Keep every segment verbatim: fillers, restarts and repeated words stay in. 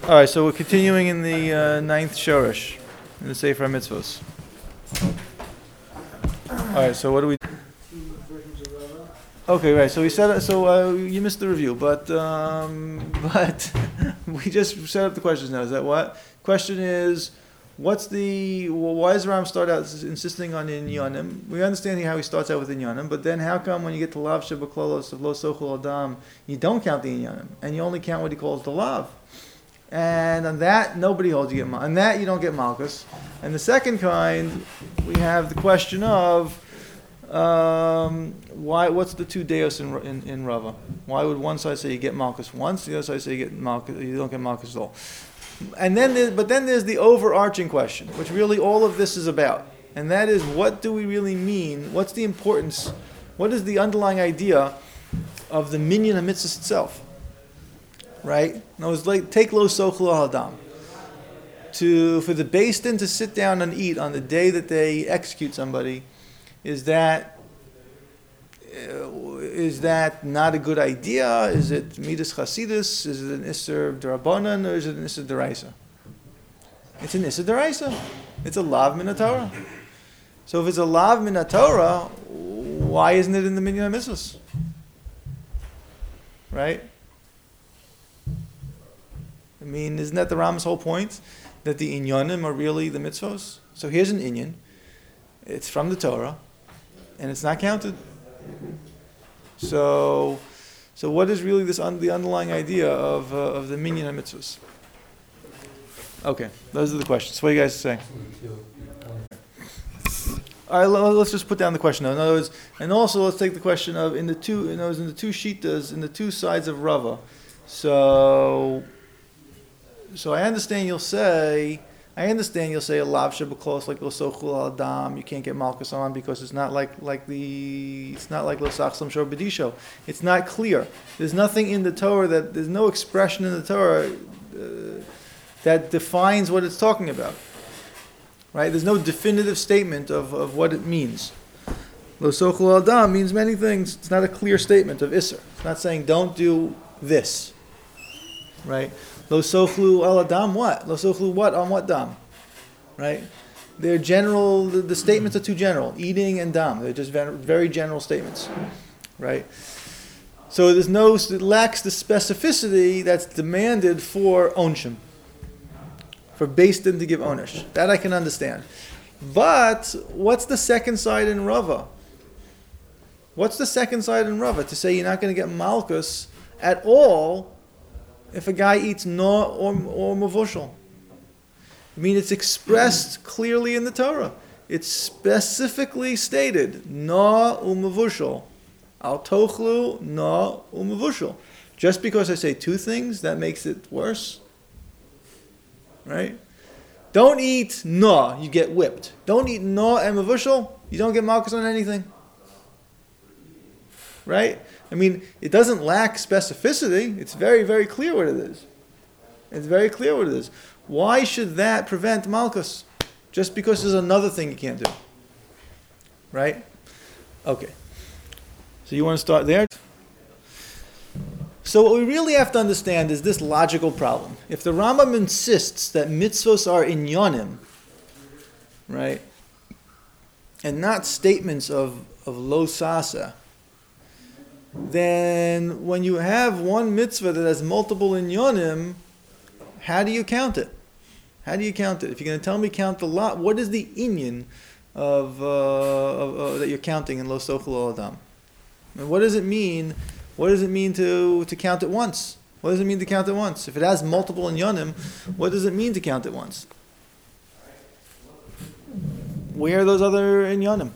All right, so we're continuing in the uh, ninth Shorish, in the Sefer HaMitzvos. All right, so what do we? Okay, right. So we said. So uh, you missed the review, but um, but we just set up the questions now. Is that what? Question is, what's the? Well, why does Ram start out insisting on inyanim? We understand how he starts out with inyanim, but then how come when you get to lav shebaklolos of lo sochul adam, you don't count the inyanim and you only count what he calls the lav? And on that, nobody holds you get mal. On that, you don't get malchus. And the second kind, we have the question of um, why? What's the two deos in, in in Rava? Why would one side say you get malchus once, the other side say you get malchus, you don't get malchus at all? And then, there, but then there's the overarching question, which really all of this is about, and that is, what do we really mean? What's the importance? What is the underlying idea of the minyan hamitzvah itself? Right? Now it's like take lo sochlu al adam. To for the Beis Din to sit down and eat on the day that they execute somebody, is that uh, is that not a good idea? Is it midas chasidus? Is it an isser d'Rabbanan or is it an isser d'Oraisa? It's an isser d'Oraisa. It's a lav min Torah. So if it's a lav min Torah, why isn't it in the minyan mitzvahs? Right? I mean, isn't that the Ram's whole point? That the inyanim are really the mitzvos? So here's an inyan. It's from the Torah, and it's not counted. So, so what is really this un, the underlying idea of uh, of the minyan mitzvos? Okay, those are the questions. What do you guys say? All right, let's just put down the question. In other words, and also let's take the question of in the two, in other words, in the two shitas, in the two sides of Rava. So. So I understand you'll say, I understand you'll say a lav shebaklos like lo sochul al adam. You can't get malchus on because it's not like like the it's not like lo sachsam shor b'disho. It's not clear. There's nothing in the Torah that there's no expression in the Torah uh, that defines what it's talking about. Right? There's no definitive statement of, of what it means. Lo sochul al adam means many things. It's not a clear statement of isser. It's not saying don't do this. Right? Lo sochlu al adam what? Lo sochlu what on what dam? Right? They're general, the, the statements are too general. Eating and dam. They're just very, very general statements. Right? So there's no, it lacks the specificity that's demanded for onshim. For Beis Din to give onish. That I can understand. But what's the second side in Rava? What's the second side in Rava? To say you're not going to get malchus at all if a guy eats no or or mavushal. I mean, it's expressed clearly in the Torah. It's specifically stated, no umavushal. Al tochlu no umavushal. Just because I say two things, that makes it worse. Right? Don't eat no, you get whipped. Don't eat no and mavushal, you don't get malchus on anything. Right? I mean, it doesn't lack specificity. It's very, very clear what it is. It's very clear what it is. Why should that prevent malchus? Just because there's another thing you can't do. Right? Okay. So you want to start there? So what we really have to understand is this logical problem. If the Rambam insists that mitzvos are inyanim, right, and not statements of, of lo sasa, then when you have one mitzvah that has multiple inyanim, how do you count it? How do you count it? If you're going to tell me count the lot, what is the inyan of, uh, of uh, that you're counting in lo sochul al adam? And what does it mean? What does it mean to, to count it once? What does it mean to count it once? If it has multiple inyanim, what does it mean to count it once? Where are those other inyanim?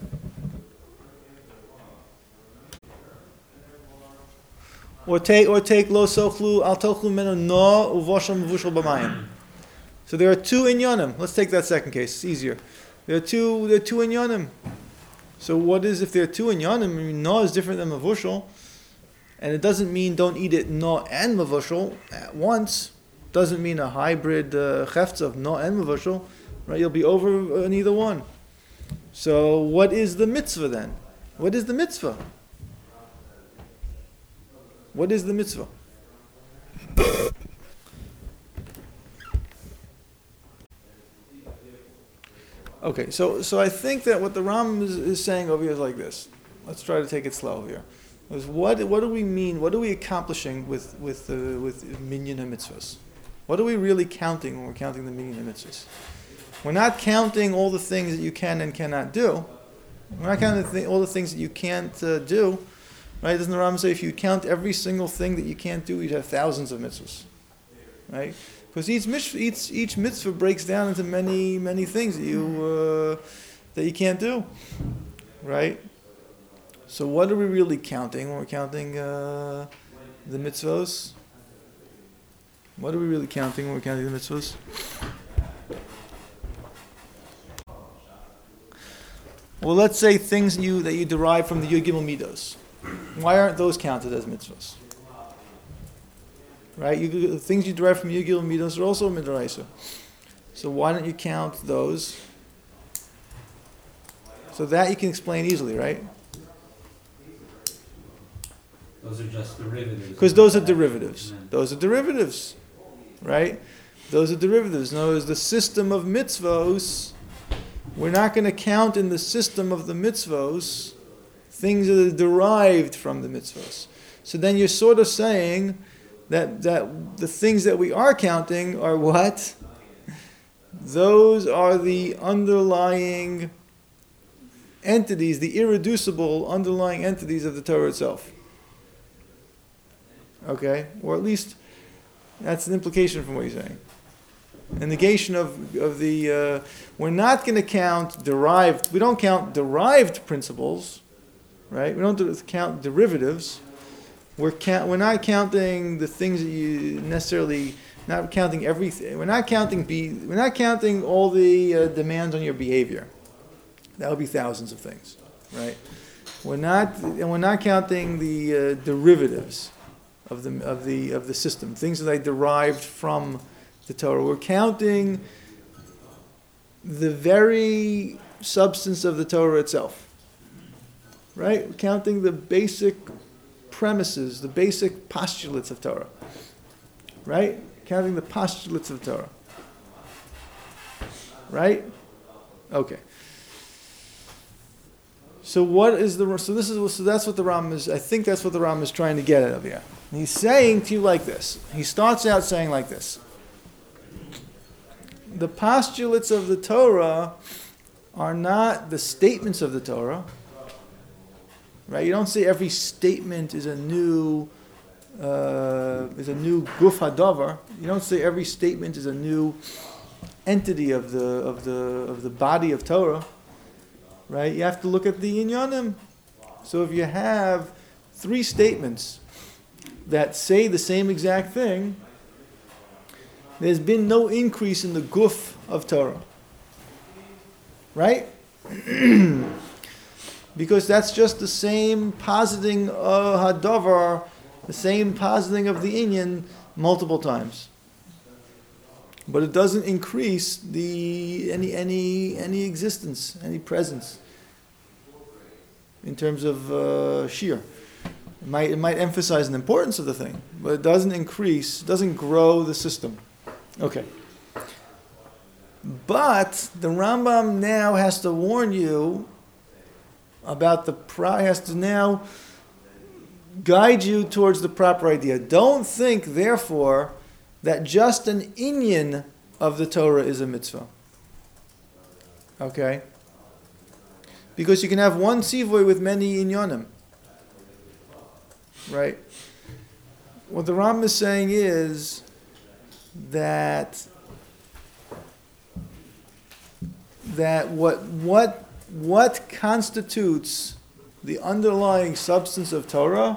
Or take or take lo sochlu al tochlu menu no uvosham vushal b'mayim. So there are two inyanim. Let's take that second case. It's easier. There are two. There are two inyanim. So what is if there are two inyanim? I mean, no is different than mavushal, and it doesn't mean don't eat it no and mavushal at once. Doesn't mean a hybrid uh, chefts of no and mavushal. Right? You'll be over on either one. So what is the mitzvah then? What is the mitzvah? What is the mitzvah? Okay, so so I think that what the Ram is, is saying over here is like this. Let's try to take it slow here. Is what what do we mean? What are we accomplishing with with uh, with minyan and mitzvahs? What are we really counting when we're counting the minyan and mitzvahs? We're not counting all the things that you can and cannot do. We're not counting the th- all the things that you can't uh, do. Right? Doesn't the Ram say if you count every single thing that you can't do, you'd have thousands of mitzvahs? Right? Because each mitzvah, each, each mitzvah breaks down into many many things that you uh, that you can't do. Right? So what are we really counting when we're counting uh, the mitzvahs? What are we really counting when we're counting the mitzvahs? Well, let's say things you that you derive from the Yud Gimel Midos. Why aren't those counted as mitzvahs? Right? You, things you derive from Yud Gimel Midos are also midoraisa. So why don't you count those? So that you can explain easily, right? Those are just derivatives. Because those are derivatives. Those are derivatives, right? Those are derivatives. In other words, the system of mitzvos, we're not going to count in the system of the mitzvos things that are derived from the mitzvos. So then you're sort of saying that, that the things that we are counting are what? Those are the underlying entities, the irreducible underlying entities of the Torah itself. Okay? Or at least that's an implication from what you're saying. A negation of, of the... Uh, we're not going to count derived... We don't count derived principles, right? We don't count derivatives. We're, count, we're not counting the things that you necessarily... Not counting everything. We're not counting... Be, we're not counting all the uh, demands on your behavior. That would be thousands of things, right? We're not... And we're not counting the uh, derivatives of the of the of the system, things that I derived from the Torah. We're counting the very substance of the Torah itself, right? We're counting the basic premises, the basic postulates of Torah, right? Counting the postulates of Torah, right? Okay. So what is the so this is so that's what the Ram is. I think that's what the Ram is trying to get at here. And he's saying to you like this. He starts out saying like this. The postulates of the Torah are not the statements of the Torah. Right? You don't say every statement is a new uh, is a new guf hadavar. You don't say every statement is a new entity of the of the of the body of Torah. Right? You have to look at the inyanim. So if you have three statements that say the same exact thing, there's been no increase in the guf of Torah. Right? Because that's just the same positing of hadavar, the same positing of the inyan multiple times. But it doesn't increase the any any any existence, any presence in terms of uh, shir. It might it might emphasize the importance of the thing, but it doesn't increase, doesn't grow the system. Okay. But the Rambam now has to warn you about the pro- has to now guide you towards the proper idea. Don't think, therefore, that just an inyan of the Torah is a mitzvah. Okay? Because you can have one tzivoy with many inyanim. Right? What the Ram is saying is that that what what what constitutes the underlying substance of Torah,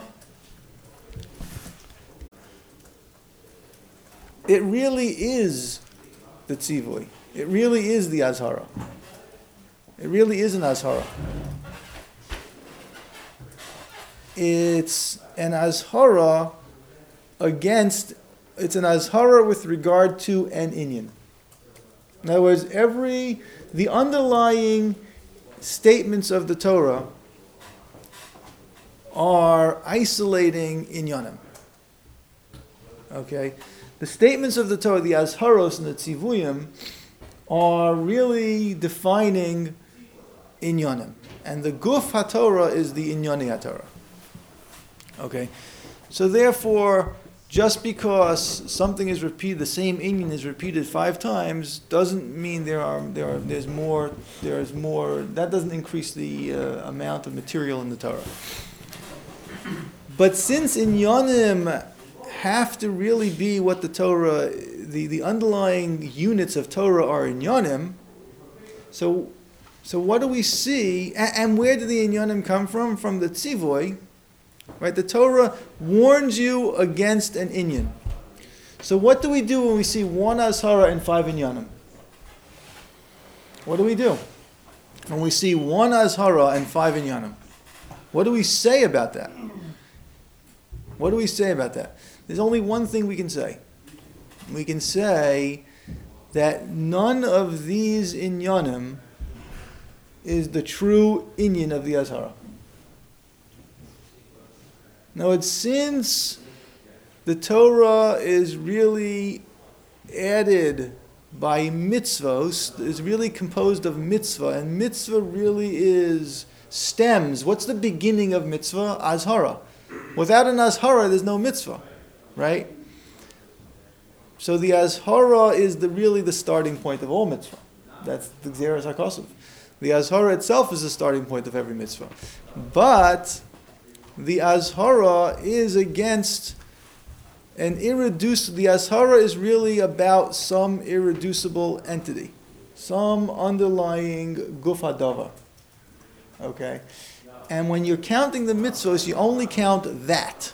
it really is the tzivui. It really is the azhara. It really is an azhara. It's an azhara against, it's an azhara with regard to an inyan. In other words, every, the underlying statements of the Torah are isolating inyanim. Okay? The statements of the Torah, the azharos and the tzivuyim, are really defining inyanim. And the guf haTorah is the inyani haTorah. Okay? So therefore, just because something is repeated, the same inyan is repeated five times, doesn't mean there are there are there's more there's more. That doesn't increase the uh, amount of material in the Torah. But since inyanim have to really be what the Torah, the, the underlying units of Torah are inyanim, so so what do we see? And, and where do the inyanim come from? From the tzivoy. Right, the Torah warns you against an inyan. So what do we do when we see one azhara and five inyanim? What do we do when we see one azhara and five inyanim? What do we say about that? What do we say about that? There's only one thing we can say. We can say that none of these inyanim is the true inyan of the azhara. Now, it's since the Torah is really added by mitzvos, is really composed of mitzvah, and mitzvah really is stems. What's the beginning of mitzvah? Azhara. Without an azhara, there's no mitzvah, right? So the azhara is the really the starting point of all mitzvah. That's the Gzeras HaKosov. The azhara itself is the starting point of every mitzvah. But the azhara is against an irreducible. The azhara is really about some irreducible entity, some underlying guf hadava. Okay, and when you're counting the mitzvos, you only count that.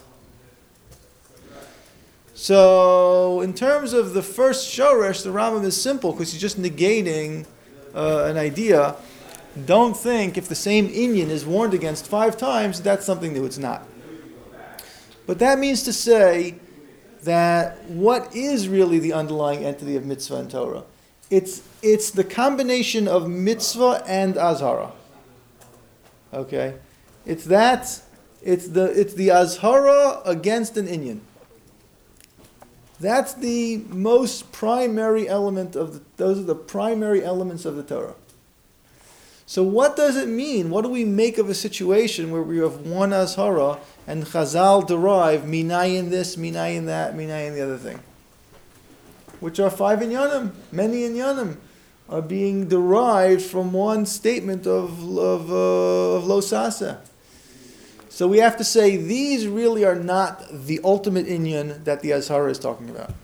So, in terms of the first shoresh, the Rambam is simple because he's just negating uh, an idea. Don't think if the same inyan is warned against five times, that's something new. It's not. But that means to say that what is really the underlying entity of mitzvah and Torah? It's it's the combination of mitzvah and azhara. Okay, it's that. It's the it's the azhara against an inyan. That's the most primary element of the. Those are the primary elements of the Torah. So what does it mean? What do we make of a situation where we have one azhara and Chazal derive minayin this, minayin that, minayin the other thing? Which are five inyanim, many inyanim, are being derived from one statement of, of, uh, of lo sasa. So we have to say these really are not the ultimate inyan that the azhara is talking about.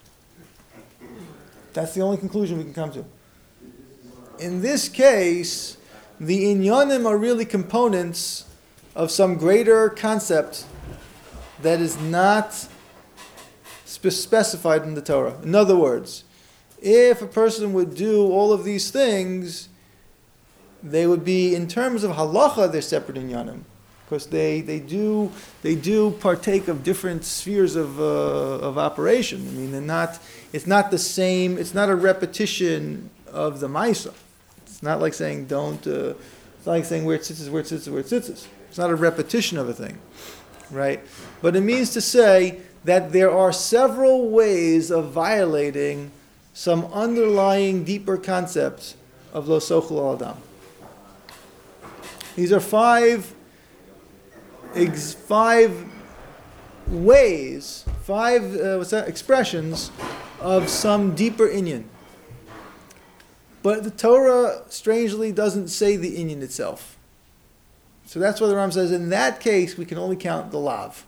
That's the only conclusion we can come to. In this case, the inyanim are really components of some greater concept that is not spe- specified in the Torah. In other words, if a person would do all of these things, they would be, in terms of halacha, they're separate inyanim, because they, they do they do partake of different spheres of uh, of operation. I mean, they're not. It's not the same. It's not a repetition of the ma'isa. It's not like saying don't. Uh, it's not like saying where it sits is where it sits is where it sits is. It's not a repetition of a thing, right? But it means to say that there are several ways of violating some underlying deeper concepts of lo sochel al adam. These are five, ex, five ways, five uh, what's that, expressions of some deeper inyan. But the Torah, strangely, doesn't say the inyan itself. So that's why the Ram says, in that case, we can only count the lav.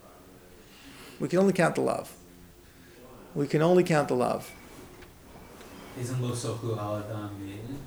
We can only count the lav. We can only count the lav. Isn't lo sochu al adam the inyan?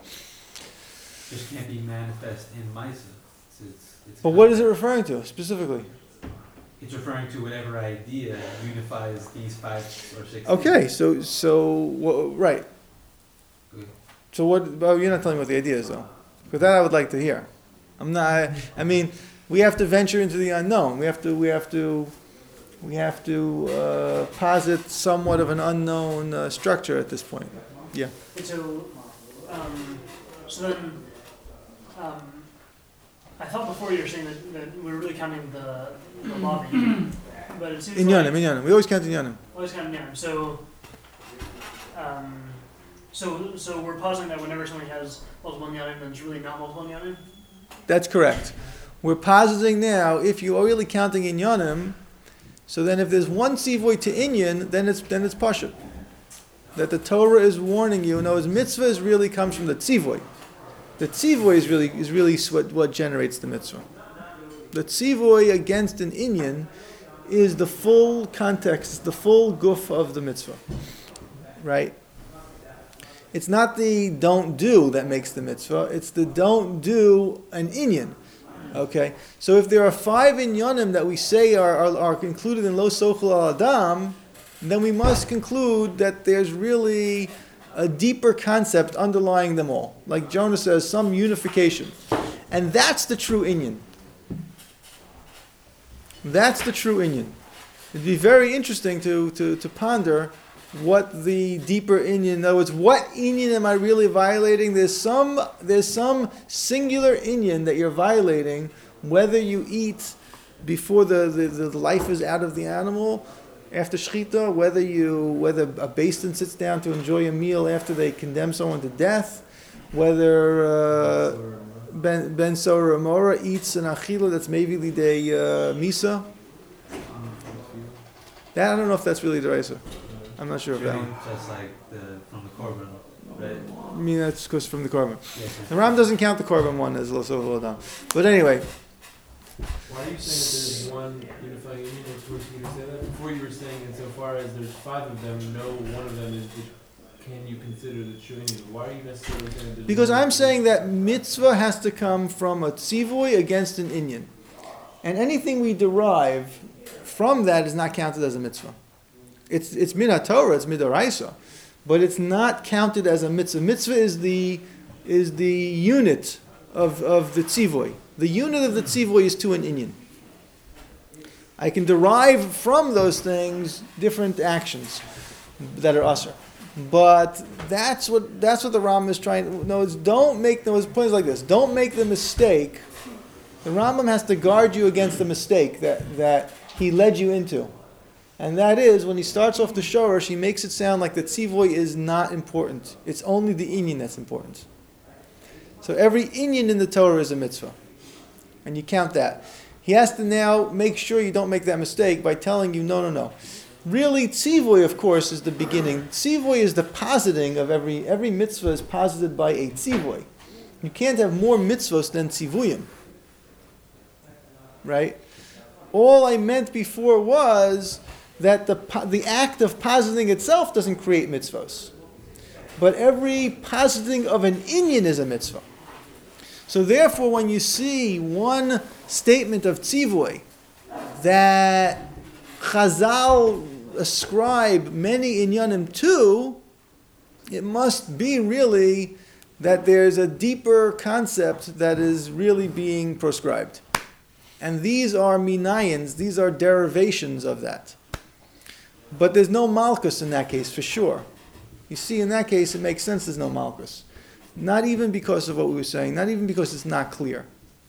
Just can't be manifest in Maisa. It's, it's, it's But what is it referring to, specifically? It's referring to whatever idea unifies these five or six Okay, things. so, so well, right. Good. So what, well, you're not telling me what the idea is, though. Because that I would like to hear. I'm not, I mean, we have to venture into the unknown. We have to, we have to, we have to uh, posit somewhat of an unknown uh, structure at this point. Yeah. And so, um, so then, um, I thought before you were saying that, that we were really counting the, the lobby, but it seems Inyanim, like inyanim. We always count inyanim. always counting inyanim. So, um, So, so we're positing that whenever somebody has multiple inyanim, then it's really not multiple inyanim? That's correct. We're positing now, if you are really counting inyanim, so then if there's one tzivoy to inyan, then it's then it's pashut. That the Torah is warning you. No, mitzvah is really comes from the tzivoy. The tzivoy is really is really what, what generates the mitzvah. The tzivoy against an inyan is the full context, the full guf of the mitzvah. Right? It's not the don't do that makes the mitzvah, it's the don't do an inyan. Okay? So if there are five inyanim that we say are, are, are included in lo sochel al adam, then we must conclude that there's really a deeper concept underlying them all. Like Jonah says, some unification. And that's the true inyan. That's the true inyan. It'd be very interesting to, to, to ponder what the deeper inyan, in other words, what inyan am I really violating? There's some there's some singular inyan that you're violating, whether you eat before the, the, the life is out of the animal, after shechita, whether you whether a basin sits down to enjoy a meal after they condemn someone to death, whether uh, Ben Ben Sora Amora eats an achila that's maybe lidei uh, misa. That I don't know if that's really deraisa. I'm not sure of that one. Just like the from the korban, right? I mean, that's because from the korban. Yes, The Ram doesn't count the korban one as lo sochel adam. But anyway, Why are you saying that there's one unifying union? It's forcing you to say that. Before you were saying, insofar as there's five of them, no one of them is the, can you consider the true union? Why are you necessarily saying that there's because one I'm saying that mitzvah has to come from a tzivoy against an inyan. And anything we derive from that is not counted as a mitzvah. It's it's min haTorah, it's midoraisa, but it's not counted as a mitzvah. Mitzvah is the is the unit of, of the tzivoy. The unit of the tzivoy is to an inyan. I can derive from those things different actions that are usher. But that's what that's what the Rambam is trying. No, it's don't make those points like this. Don't make the mistake. The Rambam has to guard you against the mistake that, that he led you into. And that is, when he starts off the shoresh, he makes it sound like the tzivoy is not important. It's only the inyan that's important. So every inyan in the Torah is a mitzvah. And you count that. He has to now make sure you don't make that mistake by telling you, no, no, no. Really, tzivoy, of course, is the beginning. Tzivoy is the positing of every, every mitzvah is posited by a tzivoy. You can't have more mitzvahs than tzivuyim. Right? All I meant before was that the the act of positing itself doesn't create mitzvahs. But every positing of an inyan is a mitzvah. So therefore, when you see one statement of tzivoy that Chazal ascribe many inyanim to, it must be really that there's a deeper concept that is really being proscribed. And these are minayins, these are derivations of that. But there's no malchus in that case, for sure. You see, in that case, it makes sense there's no malchus. Not even because of what we were saying, not even because it's not clear.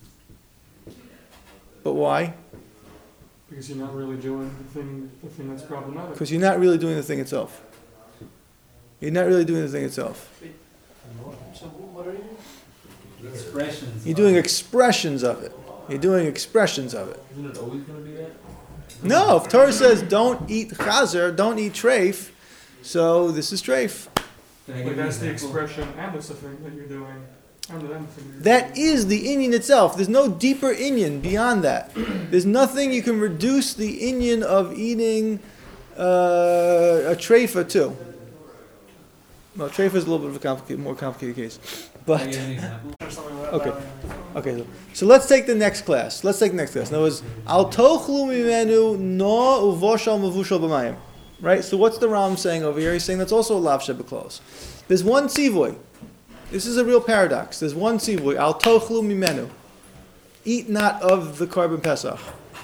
But why? Because you're not really doing the thing, the thing that's problematic. Because you're not really doing the thing itself. You're not really doing the thing itself. So what are you doing? Expressions. You're of- doing expressions of it. You're doing expressions of it. Isn't it always going to be that? No, if Torah says don't eat chazer, don't eat treif, so this is treif. Can I give But you an that's the example? expression and the thing that you're doing. And the end thing you're That doing. is the inyan itself. There's no deeper inyan beyond that. There's nothing you can reduce the inyan of eating uh, a treifa to. Well, treifa is a little bit of a complicated, more complicated case. Can I But give you an example? Or something like Okay. that. okay, so, so let's take the next class. Let's take the next class. In other words, al tochlu mimenu no uvoshal mavushal b'mayim. Right. So what's the Ram saying over here? He's saying that's also a lav shebeklos. There's one tzivoy. This is a real paradox. There's one tzivoy. Al tochlu mimenu. Eat not of the korban pesach.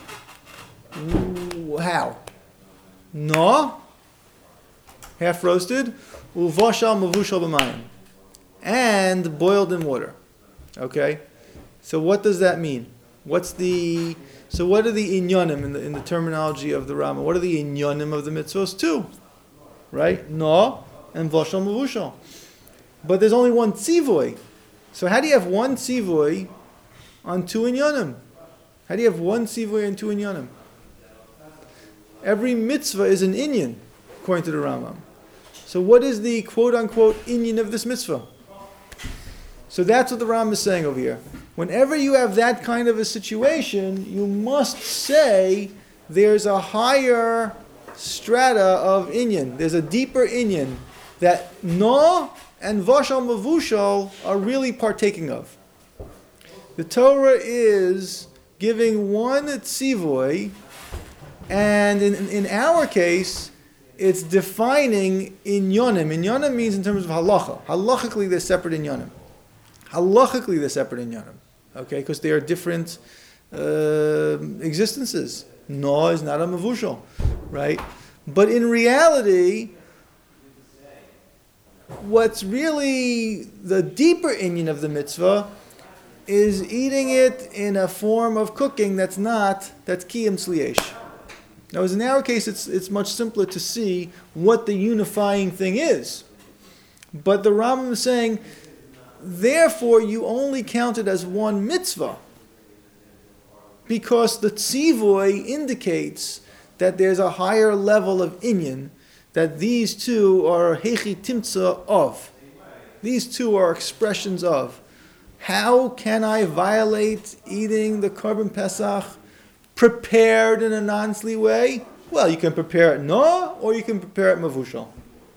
Ooh, how? No. Half roasted. Uvoshal mavushal b'mayim. And boiled in water. Okay? So what does that mean? What's the so what are the inyanim in the in the terminology of the Rama? What are the inyanim of the mitzvos too? Right? No and voshal mavushal. but there's only one tzivoy. So how do you have one tzivoy on two inyanim? How do you have one tzivoy and two inyanim? Every mitzvah is an inyan, according to the Rambam. So what is the quote-unquote inyan of this mitzvah? So that's what the Rambam is saying over here. Whenever you have that kind of a situation, you must say there's a higher strata of inyan. There's a deeper inyan that no and vashal mavushal are really partaking of. The Torah is giving one tzivoy, and in, in our case, it's defining inyonim. Inyonim means in terms of halacha. Halachically, they're separate inyonim. Halachically, they're separate inyonim. Okay, because they are different uh, existences. No is not a mavushal, right? But in reality, what's really the deeper inyan of the mitzvah is eating it in a form of cooking that's not, that's kiyam tzliesh. Now, as in our case, it's it's much simpler to see what the unifying thing is. But the Rambam is saying, therefore, you only count it as one mitzvah, because the tzivoy indicates that there's a higher level of inyan, that these two are hechi timtza of. These two are expressions of. How can I violate eating the Korban Pesach prepared in a non-sli way? Well, you can prepare it no, or you can prepare it mavushal.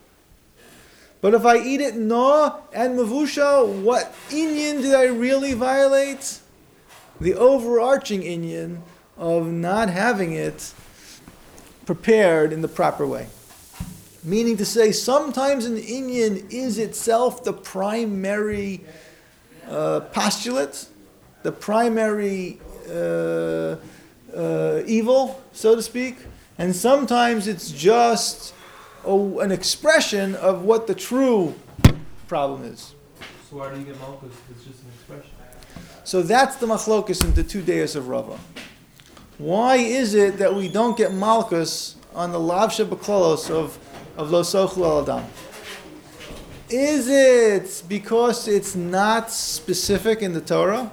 But if I eat it no and mavushal, what inyan did I really violate? The overarching inyan of not having it prepared in the proper way. Meaning to say, sometimes an inyan is itself the primary uh, postulate, the primary uh, uh, evil, so to speak, and sometimes it's just a, an expression of what the true problem is. So why do you get malchus if it's just an expression? So that's the machlokus in the two days of Rava. Why is it that we don't get malchus on the lavsha b'klolos of of lo sochlu al adam? Is it because it's not specific in the Torah,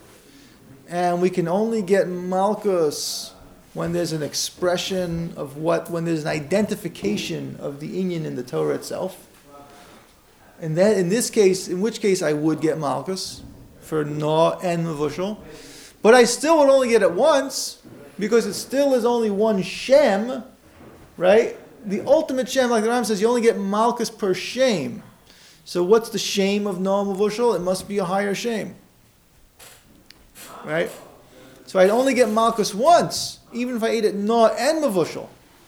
and we can only get malchus when there's an expression of what, when there's an identification of the inyan in the Torah itself? And then, in this case, in which case I would get malchus for no and mavushal, but I still would only get it once because it still is only one shem, right? The ultimate shem, like the Ram says, you only get malchus per shame. So what's the shame of no mavushal? It must be a higher shame, right? So I'd only get malchus once, even if I ate it no and mavushal.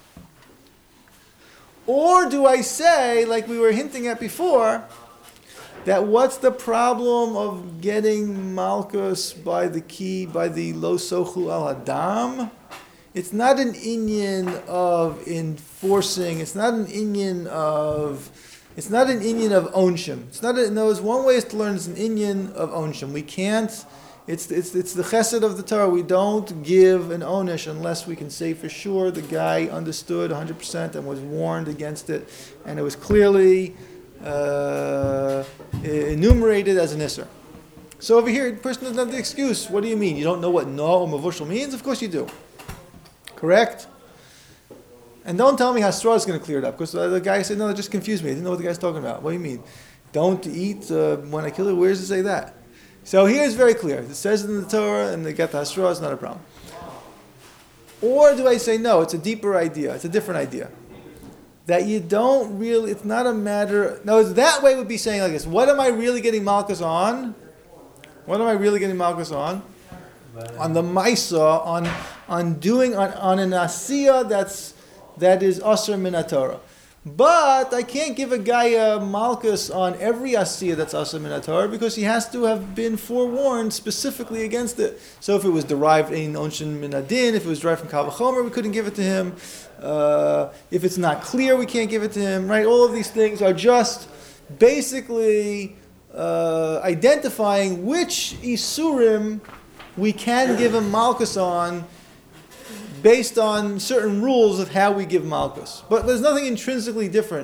Or do I say, like we were hinting at before, that what's the problem of getting malchus by the key, by the lo sochu al adam? It's not an inyan of enforcing, it's not an inyan of, it's not an inyan of onshim. It's not, a, no, there's one way is to learn, it's an inyan of onshim. We can't, it's, it's, it's the chesed of the Torah, we don't give an onish unless we can say for sure the guy understood one hundred percent and was warned against it, and it was clearly uh, enumerated as an isser. So over here, the person doesn't have the excuse. What do you mean? You don't know what no or mavushal means? Of course you do. Correct? And don't tell me Hasra is going to clear it up, because the guy said, no, that just confused me. I didn't know what the guy's talking about. What do you mean? Don't eat uh, when I kill it? Where does it say that? So here it's very clear. It says it in the Torah, and they get the Hasra, it's not a problem. Or do I say, no, it's a deeper idea. It's a different idea. That you don't really, it's not a matter, no, that way would be saying like this, what am I really getting malchus on? What am I really getting malchus on? On the Maisa, on on doing on, on an Asiya that's that is Asr min Torah. But I can't give a guy a malchus on every Asiya that's Asr min Torah because he has to have been forewarned specifically against it. So if it was derived in Onshin min Adin, if it was derived from Kal V'chomer, we couldn't give it to him. Uh, if it's not clear, we can't give it to him. Right? All of these things are just basically uh, identifying which Isurim we can give him malchus on based on certain rules of how we give malchus. But there's nothing intrinsically different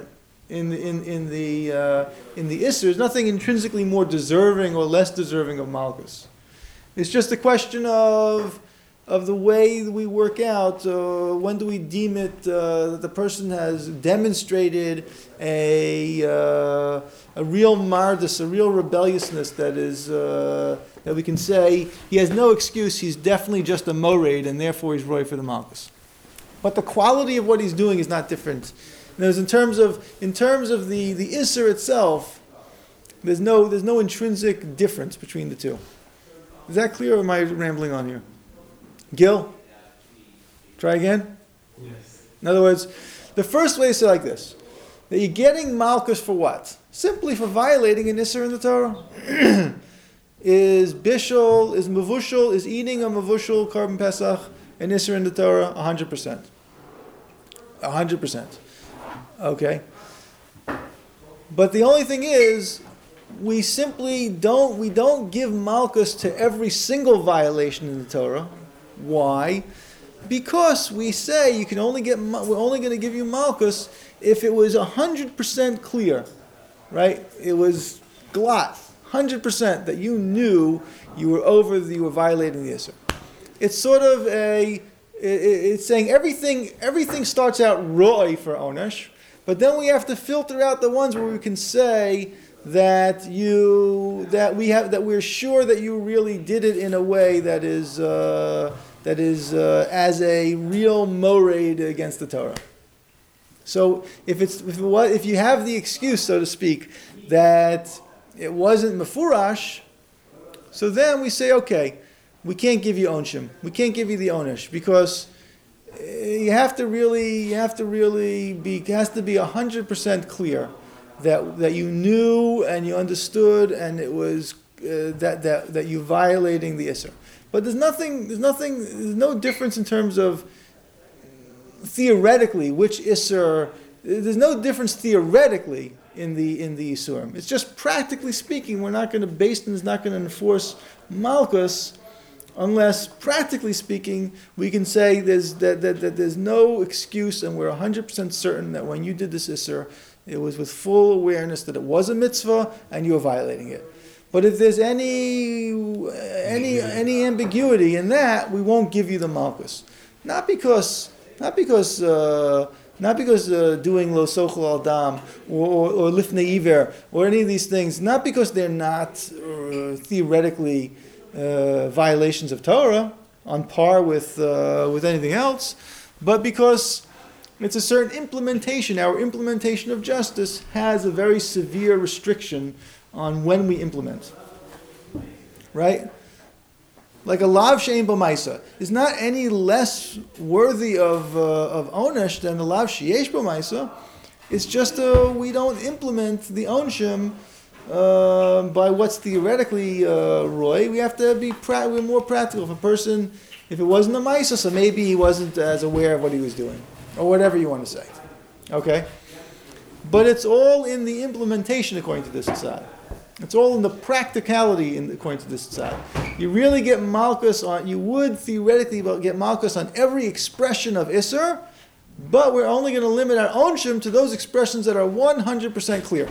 in the in in the uh, in the Isser. There's nothing intrinsically more deserving or less deserving of Malchus. It's just a question of of the way we work out. Uh, when do we deem it uh, that the person has demonstrated a uh, a real mardus, a real rebelliousness that is uh, that we can say he has no excuse. He's definitely just a moraid, and therefore he's roy for the Malchus. But the quality of what he's doing is not different. There's in terms of in terms of the the Isser itself, there's no there's no intrinsic difference between the two. Is that clear, or am I rambling on here? Gil? Try again? Yes. In other words, the first way is like this. That you're getting Malchus for what? Simply for violating an Isser in the Torah. Is Bishul, is Mavushal, is eating a Mavushal Karban Pesach an Isser in the Torah? one hundred percent. one hundred percent. Okay? But the only thing is, we simply don't, we don't give Malchus to every single violation in the Torah. Why? Because we say you can only get, we're only going to give you Malchus if it was one hundred percent clear, right? It was glot, one hundred percent that you knew you were over, you were violating the Isser. It's sort of a, it's saying everything, everything starts out roy for Onesh, but then we have to filter out the ones where we can say that you, that we have, that we're sure that you really did it in a way that is, uh, that is uh, as a real moraid against the Torah. So if it's if, it was, if you have the excuse, so to speak, that it wasn't mefurash, so then we say, okay, we can't give you onshim, we can't give you the onish, because you have to really, you have to really be, it has to be a hundred percent clear that that you knew and you understood, and it was uh, that that that you violating the Isser. But there's nothing, there's nothing, there's no difference in terms of theoretically which Isser. There's no difference theoretically in the in the Isurim. It's just practically speaking, we're not going to, Beis Din is not going to enforce Malchus unless, practically speaking, we can say there's that, that, that there's no excuse, and we're one hundred percent certain that when you did this Isser, it was with full awareness that it was a mitzvah and you were violating it. But if there's any any any ambiguity in that, we won't give you the Malchus. Not because not because uh, not because uh, doing lo sochel al dam or, or, or lifnei iver or any of these things. Not because they're not uh, theoretically uh, violations of Torah on par with uh, with anything else, but because it's a certain implementation. Our implementation of justice has a very severe restriction on when we implement. Right? Like a lav she'ein bo ma'isa is not any less worthy of uh, of onesh than the lav she'yesh bo ma'isa. It's just uh, we don't implement the onshim uh, by what's theoretically uh, roy. We have to be pra- we're more practical. If a person, if it wasn't a ma'isa, so maybe he wasn't as aware of what he was doing, or whatever you want to say. Okay? But it's all in the implementation according to this side. It's all in the practicality in, according to this side. You really get Malchus on, you would theoretically get Malchus on every expression of Isser, but we're only going to limit our onshim to those expressions that are one hundred percent clear.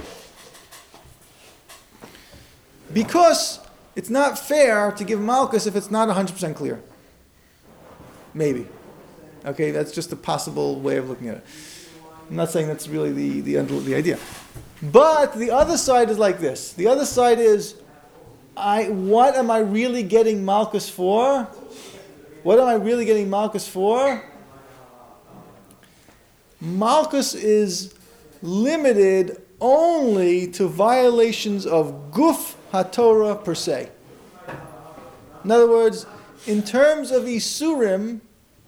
Because it's not fair to give Malchus if it's not one hundred percent clear. Maybe. Okay, that's just a possible way of looking at it. I'm not saying that's really the, the, the idea. But the other side is like this. The other side is, I what am I really getting Malchus for? What am I really getting Malchus for? Malchus is limited only to violations of Guf HaTorah per se. In other words, in terms of Isurim,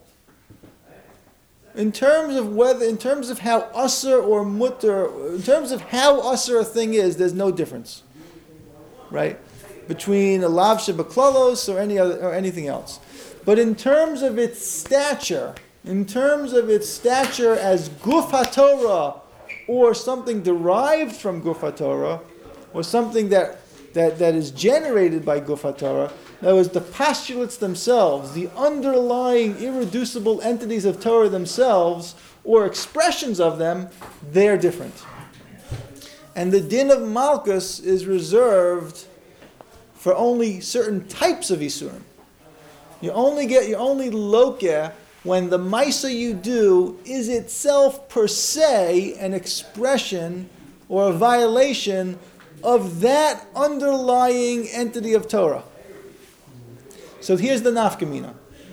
in terms of whether, in terms of how usher or mutter, in terms of how usher a thing is, there's no difference, right, between a lav shebaklalos or any other or anything else. But in terms of its stature, in terms of its stature as guf haTorah or something derived from guf haTorah, or something that that that is generated by guf haTorah. In other words, the postulates themselves, the underlying irreducible entities of Torah themselves, or expressions of them, they're different. And the din of Malkus is reserved for only certain types of Isurim. You only get, you only lokeh when the Maisa you do is itself per se an expression or a violation of that underlying entity of Torah. So here's the nafkamina.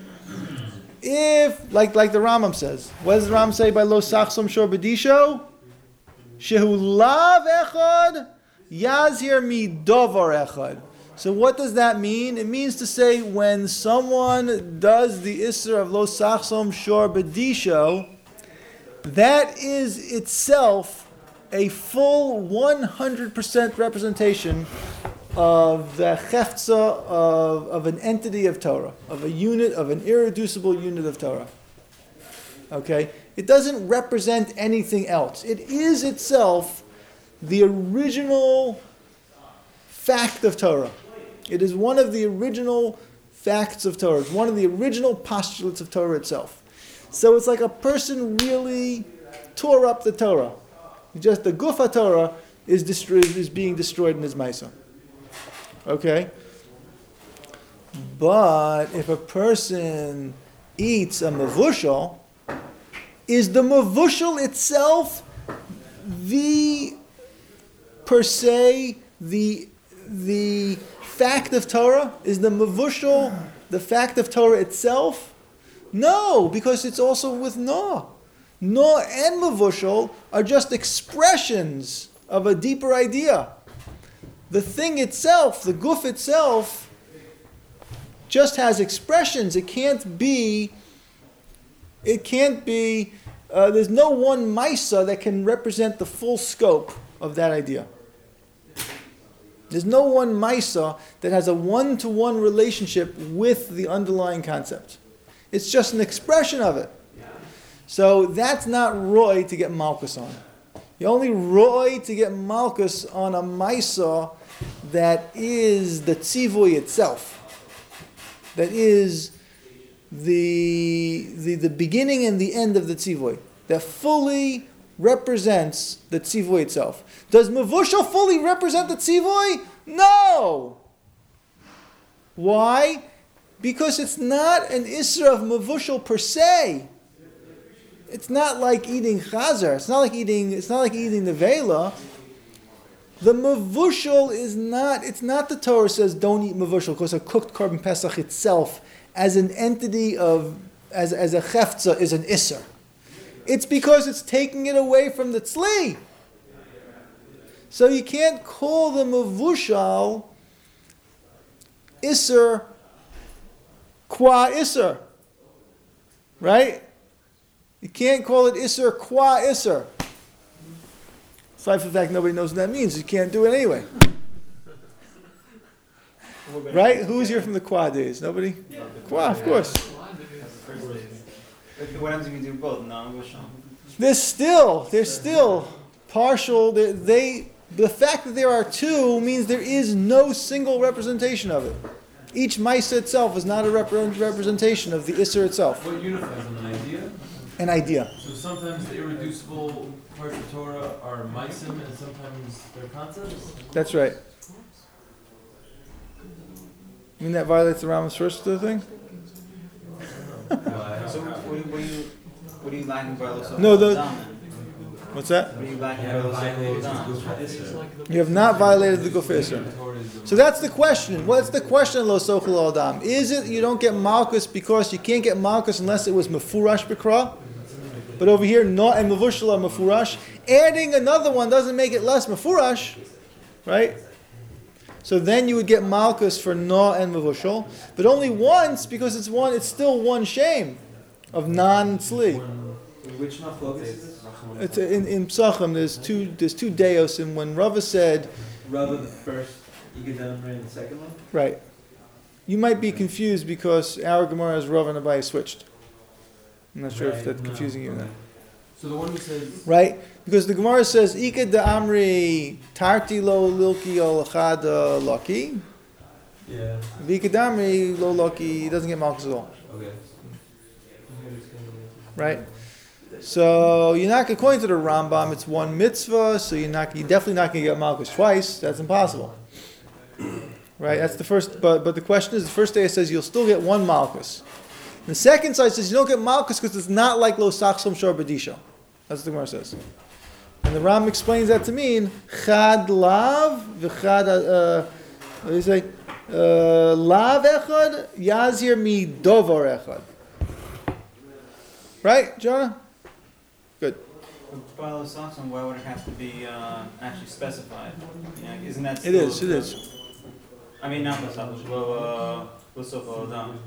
If, like like the Rambam says, what does the Rambam say by Lo Sachsom Shor B'disho? Shehu lav echad yazhir mi dovar echad. So what does that mean? It means to say when someone does the Isser of Lo Sachsom Shor B'disho, that is itself a full one hundred percent representation of the cheftza of, of an entity of Torah, of a unit, of an irreducible unit of Torah. Okay? It doesn't represent anything else. It is itself the original fact of Torah. It is one of the original facts of Torah. It's one of the original postulates of Torah itself. So it's like a person really tore up the Torah. Just the Gufa Torah is destroyed, is being destroyed in his Maisa. Okay? But if a person eats a mavushal, is the mavushal itself the, per se, the, the fact of Torah? Is the mavushal the fact of Torah itself? No, because it's also with no. No and mavushal are just expressions of a deeper idea. The thing itself, the guf itself, just has expressions. It can't be, it can't be, uh, there's no one maisa that can represent the full scope of that idea. There's no one maisa that has a one-to-one relationship with the underlying concept. It's just an expression of it. So that's not roy to get malchus on. You only roy to get malchus on a maisa that is the tzivui itself. That is the, the, the beginning and the end of the tzivui. That fully represents the tzivui itself. Does mavushal fully represent the tzivui? No! Why? Because it's not an isra of mavushal per se. It's not like eating chazar. It's not like eating. It's not like eating the vela. The mavushal is not. It's not the Torah says don't eat mavushal because a cooked korban pesach itself, as an entity of as as a cheftza, is an isser. It's because it's taking it away from the tzli. So you can't call the mavushal isser qua isser, right? You can't call it Isser qua Isser. Aside from the fact nobody knows what that means, you can't do it anyway. Right? Who's here from the Qua days? Nobody? Yeah. Qua, of course. What happens if you do both? No, There's still, there's still partial, they, they, the fact that there are two means there is no single representation of it. Each Maisa itself is not a rep- representation of the Isser itself. What unifies them? An idea? An idea. So sometimes the irreducible parts of Torah are meisim and sometimes they're concepts? That's right. You mean that violates the Rambam's first thing? So what, what, are you, what are you lacking by Lo No, the- What's that? What are you lacking by Yeah, Lo violated Sachol You have not violated the Guf Isser. So that's the question. What's the question, Lo Sochel Adam? Is it you don't get Malchus because you can't get Malchus unless it was Mefurash B'Kra? But over here, no and Mevushal are Mefurash. Adding another one doesn't make it less Mefurash, right? So then you would get Malchus for no and Mevushal, but only once because it's one. It's still one shame of non-tzli. Which maflokes is this? It's in in Psachim. There's two. There's two deos, and when Rava said, Rava the first, Yigadam ran the second one? right, you might be confused because our Gemara has Rava and Abaye switched. I'm not sure if Right, that's no, confusing you or not. okay. So the one who says Right? Because the Gemara says, Ika da Amri tarti lo lilki ol achada loki. Yeah, Vika da Amri lo loki, he doesn't get Malchus at all. okay. Right? So you're not according to the Rambam, it's one mitzvah, so you're not you're definitely not going to get malchus twice. That's impossible. Right? That's the first. But but the question is, the first day it says you'll still get one malchus. The second side says you don't get malchus because it's not like lo sachsom shor b'disha. That's what the Gemara says. And the Ram explains that to mean chad lav v'chad. Uh, what do you say? Uh, lav echad yazir mi dovar echad. Right, Jonah? Good. By lo sachsom, why would it have to be uh, actually specified? Yeah, isn't that? It still- is. It is. I mean, not lo sachsom, lo uh, lo sofa adam.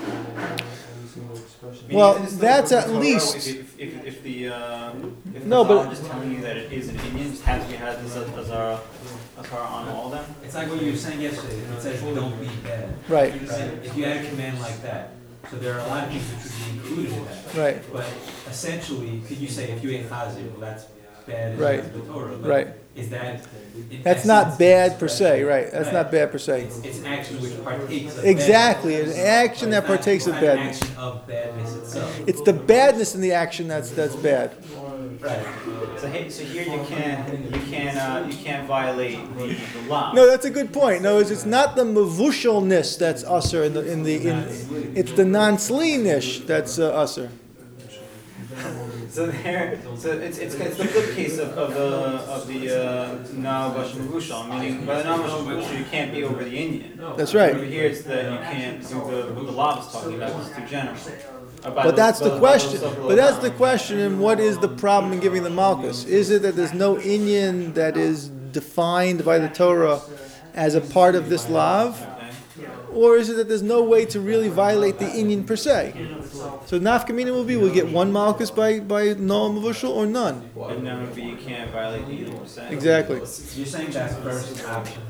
Well, that's at least- If, if, if the uh, if No, the but- is telling you that it is an Indian, just has to be had this azara azara on all of them. It's like what you were saying yesterday, it says don't be bad. Right. Right? If you had a command like that, so there are a lot of things which would be included in that. Right. But essentially, could you say if you ate chazir, well that's bad in Right. the Torah, but Right. is that in That's essence, not bad per that's se. bad? Right. That's not bad per se. It's, it's an action which partakes of Exactly, badness. an action But that it's not- partakes of it's not an badness. action of badness itself. It's the badness in the action that's that's bad. Right. So, he- so here you can't you can't uh, you can't violate the, the law. No, that's a good point. No, it's, it's not the mavushalness that's usher in the in the in. It's the non-sleenish that's uh, usher. So there, so it's it's it's the flip case of, of the of the uh, na vashamuvushal, meaning by the na vashamuvushal you can't be over the Indian. That's right. Over here it's that you can't do the what the law is talking about. It's too general. About But that's the about question. those- But that's the question. And what is the problem in giving the malchus? Is it that there's no Indian that is defined by the Torah as a part of this lav, Okay. or is it that there's no way to really violate the Indian per se? So nafkamina will be we'll get one malchus by by Noam Mavushal or none. And then would be you can't violate the Indian percent. Exactly. You're saying that first option.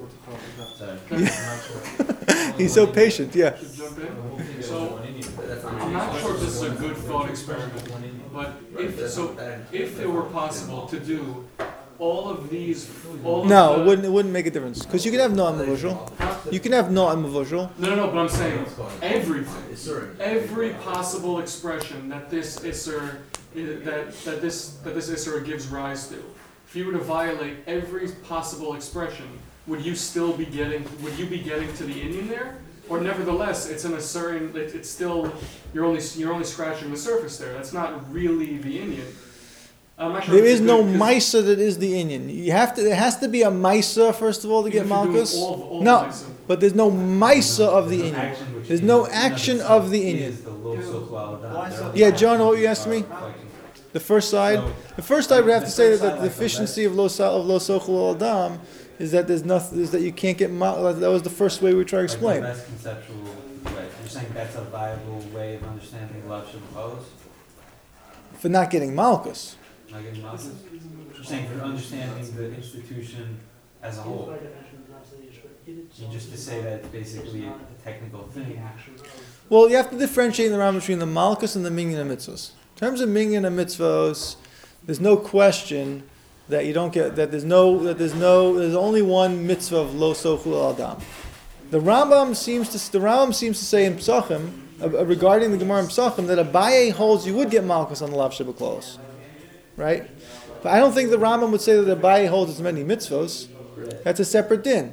Sorry. He's so patient. Yeah. To jump in. So I'm not sure if this is a good thought experiment, but if so, if it were possible to do all of these, all of No, the, it wouldn't. It wouldn't make a difference because you can have Noam Mavushal. You can have Noam Mavushal. No, no, no, but I'm saying everything, every possible expression that this isser, that that this that this isser gives rise to. If you were to violate every possible expression, would you still be getting? Would you be getting to the Indian there? Or nevertheless, it's in a certain. It, it's still you're only you're only scratching the surface there. That's not really the Indian. I'm not sure There if is it's no good 'cause Misa that is the Indian. You have to. There has to be a Misa first of all to even get if you're doing malchus. all- all No, Misa. but there's no Misa of the Indian. Action which There's is- no in action itself of the Indian. is the lo sochlo aladam. Yeah, John, what you asked me? Like, The first side. so- The first side would have to The say first that side, the like, deficiency of lo sa- of lo sochul adam is that there's nothing. Is that you can't get mal. That was the first way we try to Like explain. the best conceptual way. You're saying that's a viable way of understanding love shabbatos? For not getting malchus. Not getting malchus? You're saying for understanding the institution as a whole. You just to say that it's basically a technical thing. Well, you have to differentiate in the round between the malchus and the minyan mitzvos. In terms of minyan mitzvos, there's no question that you don't get that. There's no that there's no there's only one mitzvah of lo sochul adam. The Rambam seems to the Rambam seems to say in Psachim uh, uh, regarding the Gemara in Psachim that Abaye holds you would get malchus on the lav shabaklos, right? But I don't think the Rambam would say that Abaye holds as many mitzvos. That's a separate din.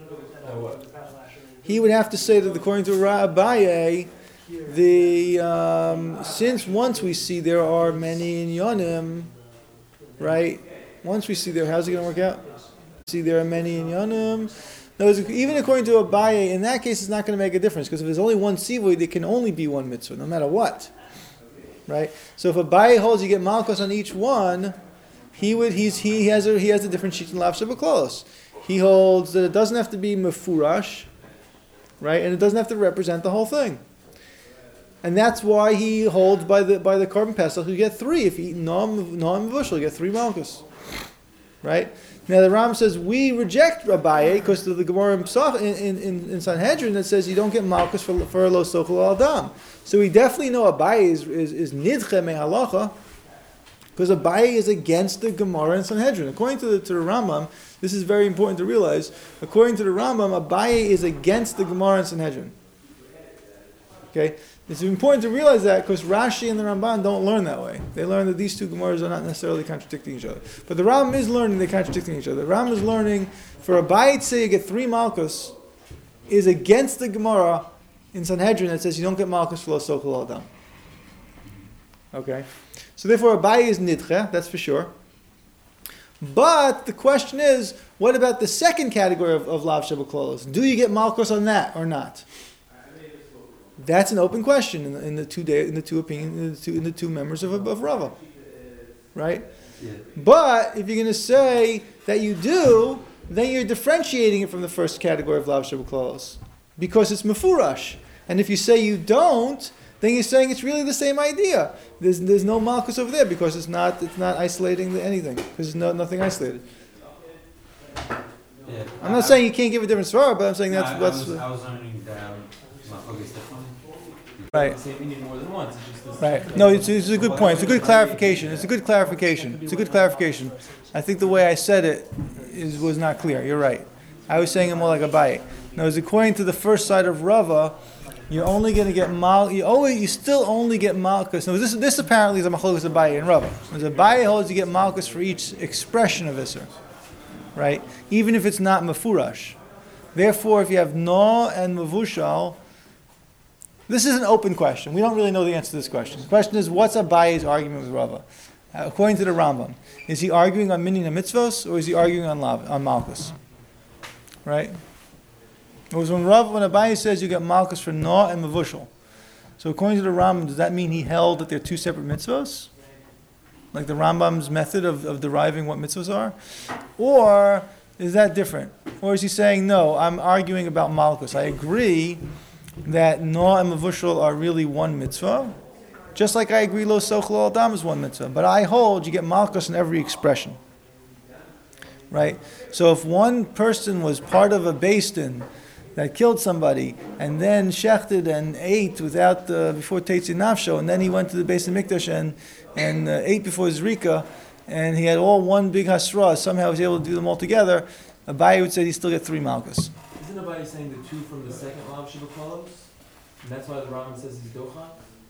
He would have to say that according to Ra Abaye, the um, since once we see there are many inyanim, right? Once we see there, how's it going to work out? See there are many inyanim. No, even according to Abaye, in that case, it's not going to make a difference because if there's only one sivui, there can only be one mitzvah, no matter what, right? So if Abaye holds you get malchus on each one, he would he's he has a he has a different sheet in lav shabaklos. He holds that it doesn't have to be mefurash, right, and it doesn't have to represent the whole thing. And that's why he holds by the by the korban pesach. You get three if you eat noam noam vushal. You get three malchus, right? Now the Ram says we reject Abaye because of the Gemara in, Psach- in, in, in Sanhedrin that says you don't get malchus for for lo sochel adam. So we definitely know Abaye is is, is nidche me halacha because Abaye is against the Gemara in Sanhedrin. According to the to the Rambam, this is very important to realize. According to the Rambam, Abaye is against the Gemara in Sanhedrin. Okay, it's important to realize that because Rashi and the Ramban don't learn that way. They learn that these two Gemaras are not necessarily contradicting each other. But the Ram is learning they're contradicting each other. The Ram is learning for a Bayit say you get three Malkus is against the Gemara in Sanhedrin that says you don't get Malkus for Lo Sochel Adam. Okay, so therefore Abaye is Nidche, that's for sure. But the question is, what about the second category of, of Lav Shebaklolos? Do you get Malkus on that or not? That's an open question in the, in the two day, in the two opinions, in the two, in the two members of, of Rava, right? Yeah. But if you're going to say that you do, then you're differentiating it from the first category of Lav Shebaklolos because it's Mefurash. And if you say you don't, then you're saying it's really the same idea. There's there's no Malkus over there because it's not it's not isolating the anything because there's no, nothing isolated. Yeah. I'm not saying you can't give a different svara, but I'm saying No, that's I, I what's was, I was learning that Mafog is different. right. The same meaning more than once. It's just this Right. No, it's, it's a good point. It's a good clarification. It's a good clarification. It's a good clarification. I think the way I said it is was not clear. You're right. I was saying it more like a bayit. Now, as according to the first side of Rava, you're only going to get mal. You always, you still only get malchus. Now, this this apparently is a machlokes Abaye and Rava. As Abaye holds, you get malchus for each expression of iser, right? Even if it's not mefurash. Therefore, if you have no and mavushal, this is an open question. We don't really know the answer to this question. The question is, what's Abaye's argument with Rava? Uh, according to the Rambam, is he arguing on minyan mitzvos or is he arguing on lav, on malchus? Right? It was when Rav, when Abaye says you get malchus for no and mavushal. So according to the Rambam, does that mean he held that they're two separate mitzvos? Like the Rambam's method of, of deriving what mitzvos are? Or is that different? Or is he saying, no, I'm arguing about malchus. I agree that no and mavushal are really one mitzvah, just like I agree lo sochel adam is one mitzvah. But I hold you get malchus in every expression. Right? So if one person was part of a beis din that killed somebody, and then shechted and ate without uh, before Teitzi Nafsho, and then he went to the Beis Hamikdash and and uh, ate before Zrika, and he had all one big hasra. Somehow he was able to do them all together. Abaye would say he still get three malchus. Isn't Abaye saying the two from the second Lav Shebaklolos? And that's why the Rambam says he's docha?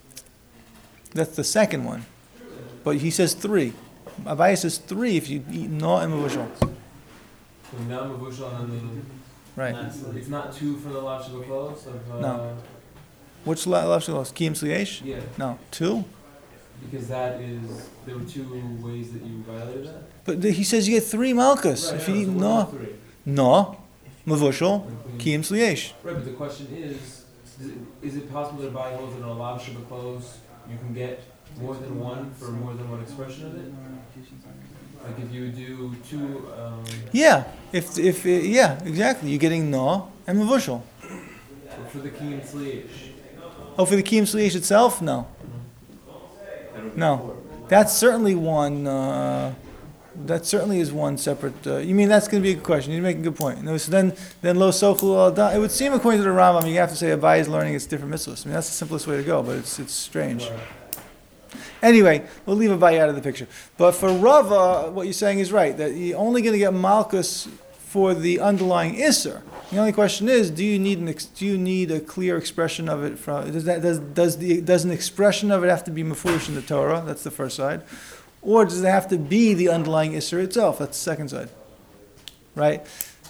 That's the second one, but he says three. Abaye says three if you eat no and mavushal. So now Mavushal and then Right. it's not two for the Lav Shebaklolos of uh, No. Which lav shalos? Kiyum Sliyesh? yeah, No, two. because that is there were two ways that you violated that. But the, he says you get three malchus if you eat so one no, of the three. no, mavushal, Like, kiyum Sliyesh. Right, but the question is, is it, is it possible that Abaye holds that in a Lav Shebaklolos you can get more than one for more than one expression of it? Like if you do two. Um, Yeah, if if uh, yeah, exactly. You're getting no and mavushal. for the Kiyum Tzliish. Oh, for the kiyum Sliyesh itself, no, no. That's certainly one. Uh, that certainly is one separate. Uh, you mean that's going to be a good question? You're making a good point. No, so then, then lo sochel adam. It would seem according to the Rambam, you have to say Abaye is learning its different mitzvahs. I mean that's the simplest way to go, but it's it's strange. Anyway, we'll leave Abaye out of the picture. But for Rava, what you're saying is right, that you're only going to get malchus for the underlying isser. The only question is, do you need an ex, do you need a clear expression of it from does that does does the does an expression of it have to be mefurish in the Torah? That's the first side. Or does it have to be the underlying isser itself? That's the second side. Right?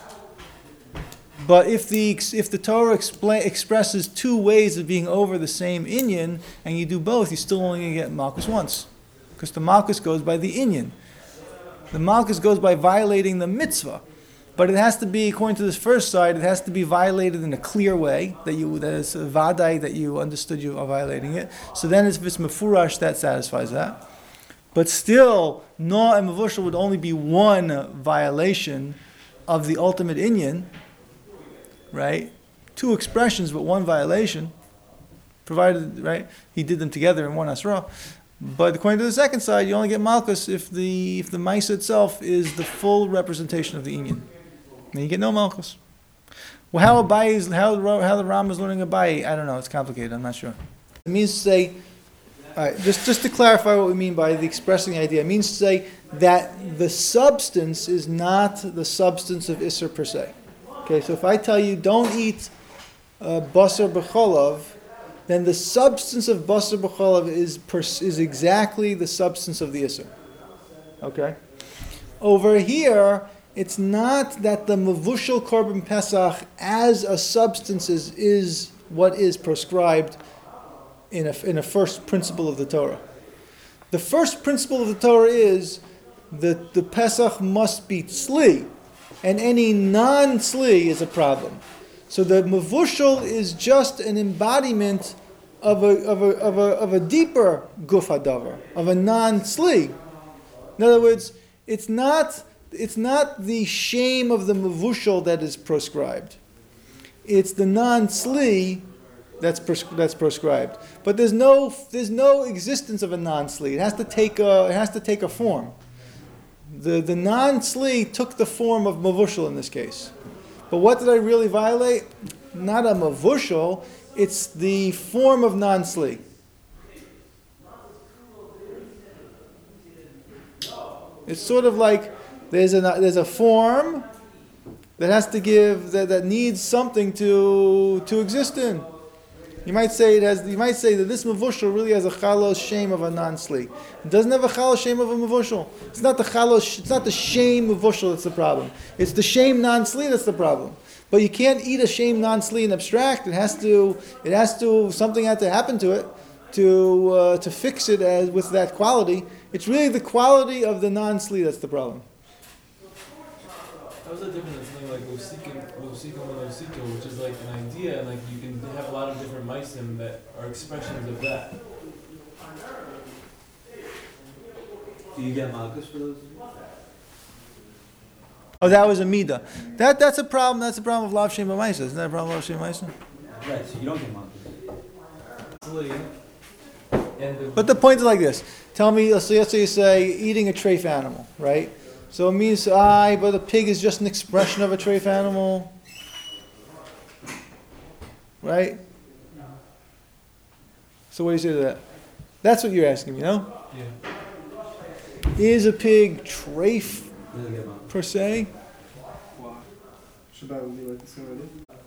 But if the if the Torah expla- expresses two ways of being over the same inyan, and you do both, you're still only going to get malchus once, because the malchus goes by the inyan. The malchus goes by violating the mitzvah, but it has to be, according to this first side, it has to be violated in a clear way that you that is a vadai that you understood you are violating it. So then, if it's mefurash, that satisfies that. But still, no and mavushal would only be one violation of the ultimate inyan. Right? Two expressions, but one violation. Provided, right? He did them together in one asra. But according to the second side, you only get malchus if the if the maisa itself is the full representation of the inyan. Then you get no malchus. Well, how Abaye is how how the Ram is learning Abaye, I don't know. It's complicated. I'm not sure. It means to say, all right, just just to clarify what we mean by the expressing the idea. It means to say that the substance is not the substance of Isser per se. Okay, so if I tell you don't eat uh, basar b'cholav, then the substance of basar b'chalav is pers- is exactly the substance of the iser. Okay. Over here, it's not that the mavushal korban pesach as a substance is, is what is prescribed in a in a first principle of the Torah. The first principle of the Torah is that the pesach must be tzli, and any non-tzli is a problem. So the mavushal is just an embodiment of a of a of a of a deeper guf hadavar, of a non-tzli. In other words, it's not it's not the shame of the mavushal that is prescribed. It's the non-tzli that's pres- that's prescribed. But there's no there's no existence of a non-tzli. It has to take a it has to take a form. The the non-tzli took the form of mavushal in this case. But what did I really violate? Not a mavushal, it's the form of non-tzli. It's sort of like there's a there's a form that has to give that, that needs something to to exist in. You might say it has. You might say that this mavushal really has a chalos shame of a non-tzli. It doesn't have a chalos shame of a mavushal. It's not the chalos. It's not the shame mavushal that's the problem. It's the shame non-tzli that's the problem. But you can't eat a shame non-tzli in abstract. It has to. It has to. Something had to happen to it to uh, to fix it as with that quality. It's really the quality of the non-tzli that's the problem. How is that different than something like Losikim, Losikim and Losiko, which is like an idea, and like you can have a lot of different meisim that are expressions of that? Do you get malchus for those? Oh, that was a midah. That that's a problem. That's a problem of lav shem b'maisa. Isn't that a problem of lav shem b'maisa? Right, so you don't get malchus. And the, But the point is like this. Tell me, let's say, let's say you say eating a treif animal, right? So it means, aye, but a pig is just an expression of a treif animal. Right? So what do you say to that? That's what you're asking me, no? yeah. Is a pig treif Doesn't get malchus. per se? Shabbat would be like the same idea.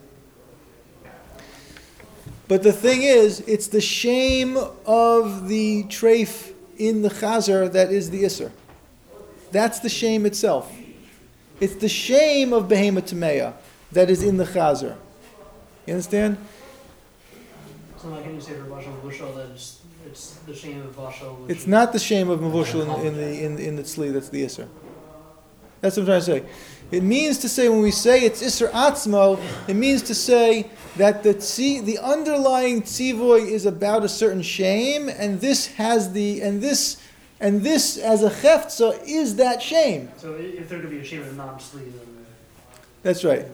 But the thing is, it's the shame of the treif in the chazer that is the isser. That's the shame itself. It's the shame of behemoth tameya that is in the chazer. You understand? So like when you say for Bashal Bushal, that it's, it's the shame of Bashal. which It's is- not the shame of mavushal in, in the in, in the tzli that's the isser. That's what I'm trying to say. It means to say when we say it's isser atzmo, it means to say that the tzi, the underlying tzivoy is about a certain shame, and this has the and this and this as a cheftza is that shame. So i- if there could be a shame of a non-sleeve, then That's right.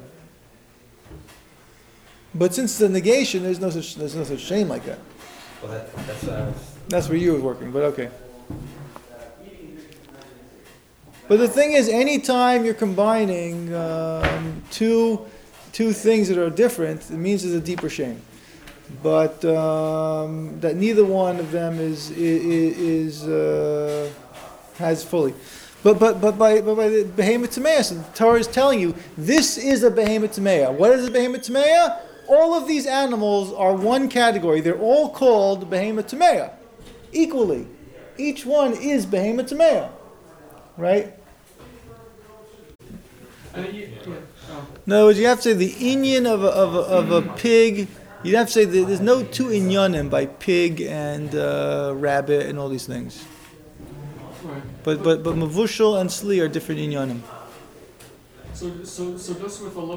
But since the negation, there's no such there's no such shame like that. Well, that, that's what I was. That's where you were working, but okay. But the thing is, anytime you're combining um, two two things that are different, it means there's a deeper shame. But um, that neither one of them is is, is uh, has fully. But but but by but by the behemoth tameya, so the Torah is telling you this is a behemoth tameya. What is a behemoth tameya? All of these animals are one category. They're all called behemoth tameya, equally. Each one is behemoth tameya, right? And you, yeah. Oh. In other words, you have to say the inyan of a, of a, of a pig. You have to say that there's no two inyanim by pig and uh, rabbit and all these things. Right. But but but mavushal and sli are different inyanim. So so so just with a